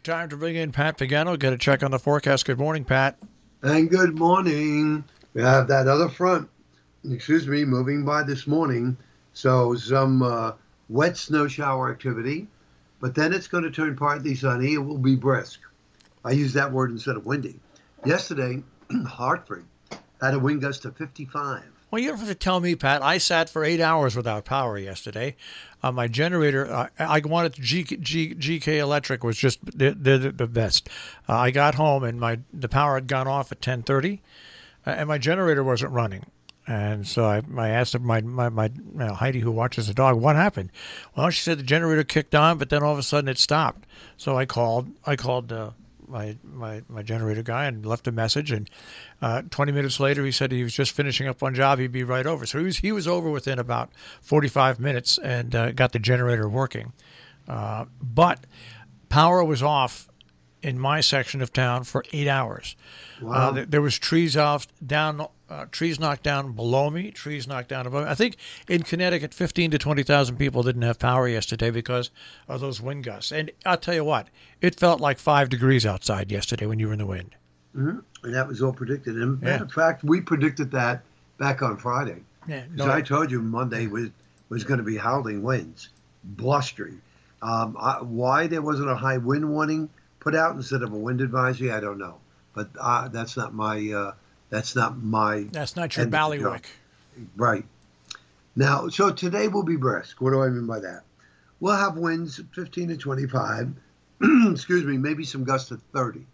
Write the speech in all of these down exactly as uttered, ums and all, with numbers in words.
Time to bring in Pat Pagano, get a check on the forecast. Good morning, Pat. And good morning. We have that other front, excuse me, moving by this morning. So some uh, wet snow shower activity, but then it's going to turn partly sunny. It will be brisk. I use that word instead of windy. Yesterday, Hartford had a wind gust of fifty-five. Well, you don't have to tell me, Pat. I sat for eight hours without power yesterday. Uh, my generator, uh, I wanted G, G, G K Electric was just the, the, the best. Uh, I got home and my the power had gone off at ten thirty, uh, and my generator wasn't running. And so I, I asked my my, my you know, Heidi, who watches the dog, what happened? Well, she said the generator kicked on, but then all of a sudden it stopped. So I called. I called uh, my my my generator guy and left a message. And uh, twenty minutes later, he said he was just finishing up one job. He'd be right over. So he was he was over within about forty-five minutes and uh, got the generator working. Uh, but power was off in my section of town for eight hours. Wow. Uh, there, there was trees off down. Uh, trees knocked down below me, trees knocked down above me. I think in Connecticut, fifteen to twenty thousand people didn't have power yesterday because of those wind gusts. And I'll tell you what, it felt like five degrees outside yesterday when you were in the wind. Mm-hmm. And that was all predicted. And Yeah. matter of fact, we predicted that back on Friday. Yeah, So I told you Monday was, was going to be howling winds, blustery. Um, I, why there wasn't a high wind warning put out instead of a wind advisory, I don't know. But uh, that's not my... Uh, That's not my... That's not your end of the ballywick. job. Right. Now, so today will be brisk. What do I mean by that? We'll have winds fifteen to twenty-five. Excuse me, maybe some gusts of thirty.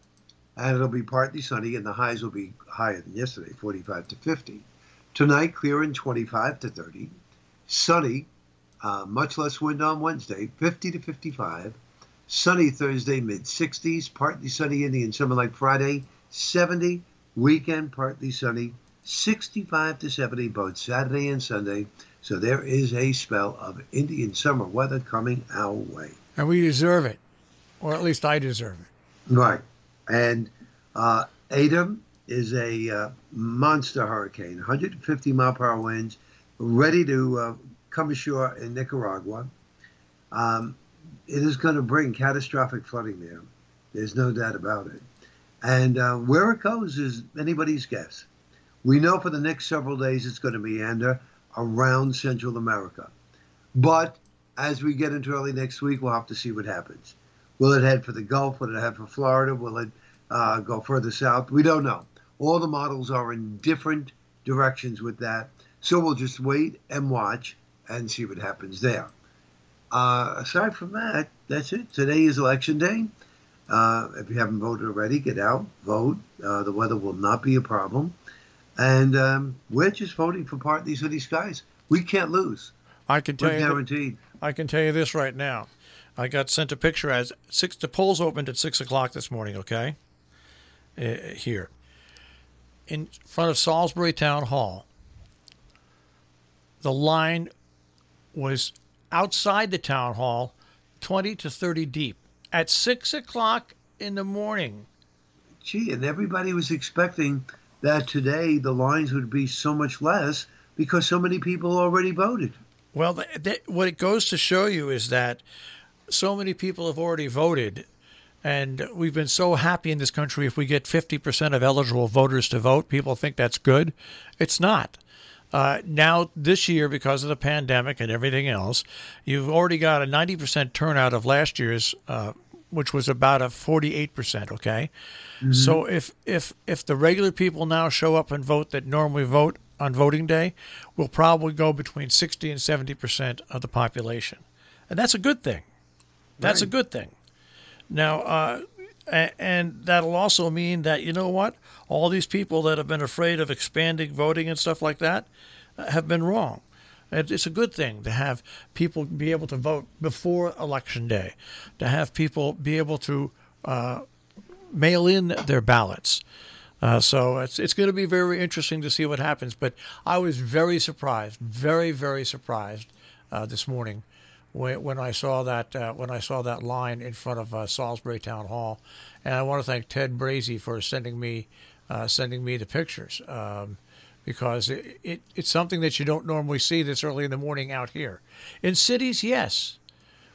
And it'll be partly sunny, and the highs will be higher than yesterday, forty-five to fifty. Tonight, clear in twenty-five to thirty. Sunny, uh, much less wind on Wednesday, fifty to fifty-five. Sunny Thursday, mid-sixties. Partly sunny Indian summer like Friday, seventy. Weekend, partly sunny, sixty-five to seventy, both Saturday and Sunday. So there is a spell of Indian summer weather coming our way. And we deserve it. Or at least I deserve it. Right. And uh, Adam is a uh, monster hurricane, one hundred fifty mile per hour winds, ready to uh, come ashore in Nicaragua. Um, it is going to bring catastrophic flooding there. There's no doubt about it. And uh, where it goes is anybody's guess. We know for the next several days it's going to meander around Central America. But as we get into early next week, we'll have to see what happens. Will it head for the Gulf? Will it head for Florida? Will it uh, go further south? We don't know. All the models are in different directions with that. So we'll just wait and watch and see what happens there. Uh, aside from that, that's it. Today is Election Day. Uh, if you haven't voted already, get out, vote. Uh, the weather will not be a problem. And um, we're just voting for partly sunny skies. We can't lose. I can tell We're you that- guaranteed. I can tell you this right now. I got sent a picture as six. The polls opened at six o'clock this morning. Okay, uh, here in front of Salisbury Town Hall, the line was outside the town hall, twenty to thirty deep at six o'clock in the morning. Gee, and everybody was expecting that today the lines would be so much less because so many people already voted. Well, th- th- what it goes to show you is that so many people have already voted, and we've been so happy in this country if we get fifty percent of eligible voters to vote. People think that's good. It's not. Uh, now, this year, because of the pandemic and everything else, you've already got a ninety percent turnout of last year's, uh, which was about a forty-eight percent, okay? Mm-hmm. So if, if, if the regular people now show up and vote that normally vote on voting day, we'll probably go between sixty and seventy percent of the population. And that's a good thing. That's right. a good thing. Now, uh, and that'll also mean that, you know what, all these people that have been afraid of expanding voting and stuff like that have been wrong. It's a good thing to have people be able to vote before Election Day, to have people be able to uh, mail in their ballots. Uh, so it's it's going to be very interesting to see what happens. But I was very surprised, very, very surprised uh, this morning when, when I saw that uh, when I saw that line in front of uh, Salisbury Town Hall. And I want to thank Ted Brazy for sending me uh, sending me the pictures. Um, because it, it, it's something that you don't normally see this early in the morning out here. In cities, yes.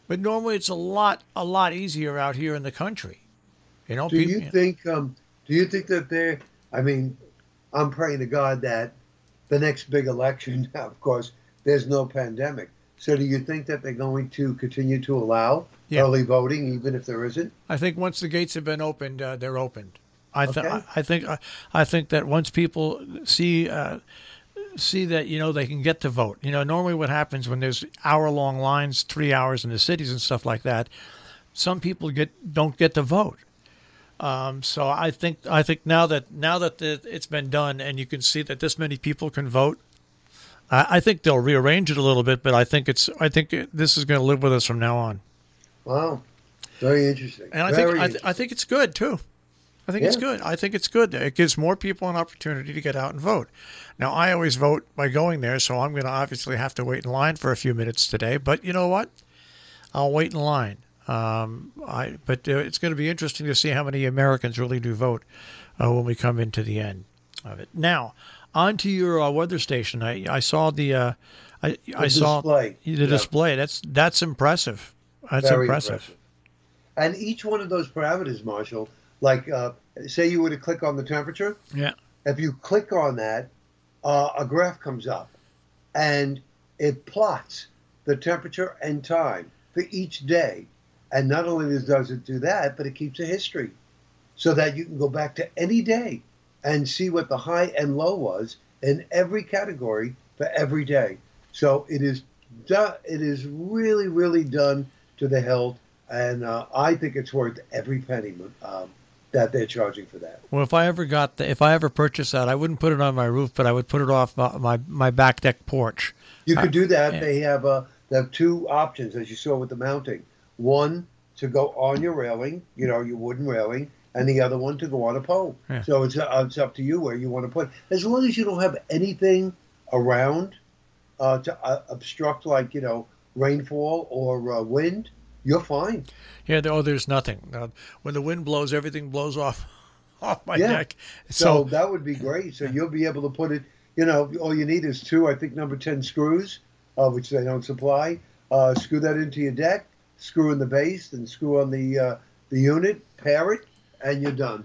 But normally it's a lot, a lot easier out here in the country. You know, Do people. you think? Um, do you think that they're? I mean, I'm praying to God that the next big election, of course, there's no pandemic. So, do you think that they're going to continue to allow Yeah. early voting, even if there isn't? I think once the gates have been opened, uh, they're opened. I, th- Okay. I think I, I think that once people see uh, see that you know they can get to vote. You know, normally what happens when there's hour long lines, three hours in the cities and stuff like that, some people get don't get to vote. Um, so I think I think now that now that the, it's been done and you can see that this many people can vote, I, I think they'll rearrange it a little bit. But I think it's I think it, this is going to live with us from now on. Wow, very interesting. And I very think I, th- I think it's good too. I think it's Yeah. good. I think it's good. It gives more people an opportunity to get out and vote. Now, I always vote by going there, so I'm going to obviously have to wait in line for a few minutes today. But you know what? I'll wait in line. Um, I but uh, it's going to be interesting to see how many Americans really do vote uh, when we come into the end of it. Now, on to your uh, weather station. I I saw the uh, I I saw display. the Yeah. display. That's that's impressive. That's Very impressive. impressive. And each one of those parameters, Marshall, like uh, say you were to click on the temperature, Yeah. if you click on that, uh, a graph comes up and it plots the temperature and time for each day. And not only does it do that, but it keeps a history so that you can go back to any day and see what the high and low was in every category for every day. So it is do- it is really, really done to the hilt. And uh, I think it's worth every penny um, that they're charging for that. Well, if I ever got the, if I ever purchased that, I wouldn't put it on my roof, but I would put it off my my, my back deck porch. You could do that. yeah. They have uh, they have two options, as you saw with the mounting. One to go on your railing, you know, your wooden railing, and the other one to go on a pole. Yeah. So it's uh, it's up to you where you want to put it. As long as you don't have anything around uh, to uh, obstruct, like, you know, rainfall or uh, wind, you're fine. Yeah. there- Oh, there's nothing. Uh, when the wind blows, everything blows off off my Yeah. deck. So, So, that would be great. So you'll be able to put it, you know, all you need is two, I think, number ten screws, uh, which they don't supply. Uh, screw that into your deck, screw in the base, and screw on the uh, the unit, pair it, and you're done.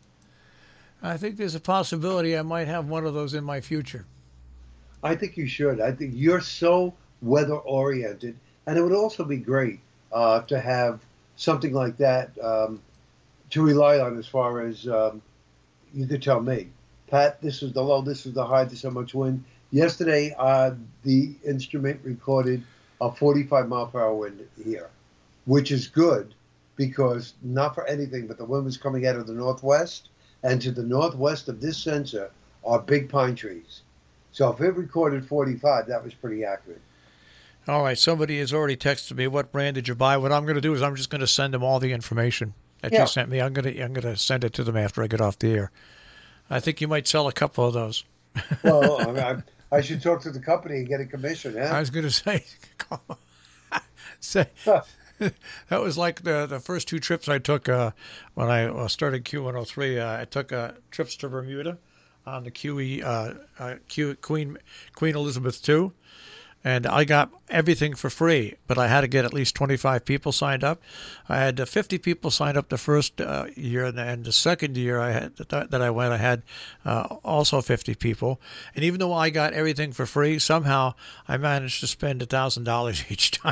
I think there's a possibility I might have one of those in my future. I think you should. I think you're so weather oriented, and it would also be great uh, to have something like that um, to rely on as far as um, you could tell me, Pat, this is the low, this is the high, this is how much wind. Yesterday, uh, the instrument recorded a forty-five mile per hour wind here, which is good because not for anything, but the wind was coming out of the northwest, and to the northwest of this sensor are big pine trees. So if it recorded forty-five, that was pretty accurate. All right. Somebody has already texted me. What brand did you buy? What I'm going to do is I'm just going to send them all the information that Yeah. you sent me. I'm going to I'm going to send it to them after I get off the air. I think you might sell a couple of those. Well, I, I, I should talk to the company and get a commission, I huh? was going to say, say that was like the the first two trips I took uh, when I uh, started Q one oh three. Uh, I took uh, trips to Bermuda on the Q E uh, uh, Q, Queen Queen Elizabeth the Second, and I got everything for free. But I had to get at least twenty-five people signed up. I had uh, fifty people signed up the first uh, year, and, and the second year I had that, that I went, I had uh, also fifty people. And even though I got everything for free, somehow I managed to spend a thousand dollars each time.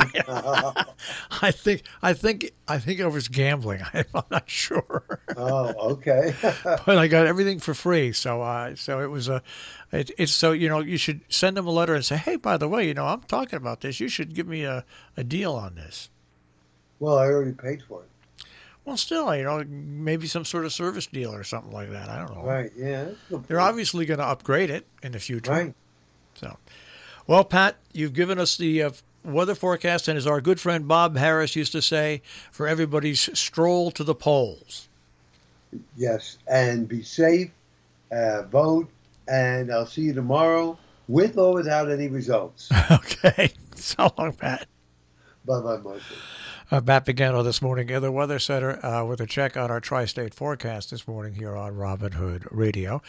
I think I think I think I was gambling. I'm not sure, Oh, okay. but I got everything for free. So uh, so it was a it, it's so you know you should send them a letter and say, hey, by the way, you know I'm talking about this. You should give me a, a deal on this. Well, I already paid for it. Well, still, you know, maybe some sort of service deal or something like that. I don't know. Right, yeah. that's a good They're point. obviously going to upgrade it in the future. Right. So, well, Pat, you've given us the uh, weather forecast, and as our good friend Bob Harris used to say, for everybody's stroll to the polls. Yes, and be safe, uh, vote, and I'll see you tomorrow with or without any results. Okay. So long, Pat. Bye-bye, Marshall. Uh, Pat Pagano this morning in the Weather Center uh, with a check on our tri-state forecast this morning here on Robin Hood Radio.